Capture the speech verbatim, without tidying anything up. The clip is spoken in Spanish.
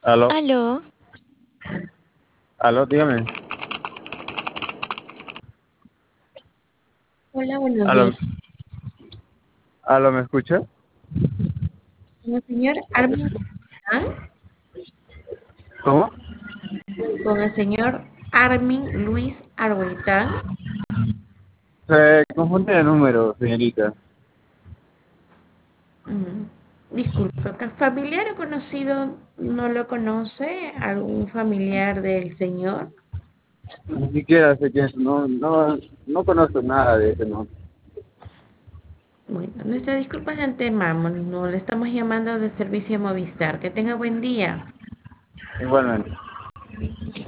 Aló, Aló, aló, dígame. Hola, buenos Aló, días. aló, ¿me escucha? Con el señor Armin Guzmán, ¿Cómo? con el señor Armin Luis Argoitán. Se confunde de número, señorita. Mm, Disculpe, ¿qué familiar o conocido no lo conoce? ¿Algún familiar del señor? Ni siquiera sé quién es, no, no, no conozco nada de ese nombre. Bueno, nuestra disculpa de antemano, no le estamos llamando de servicio Movistar. Que tenga buen día. Igualmente.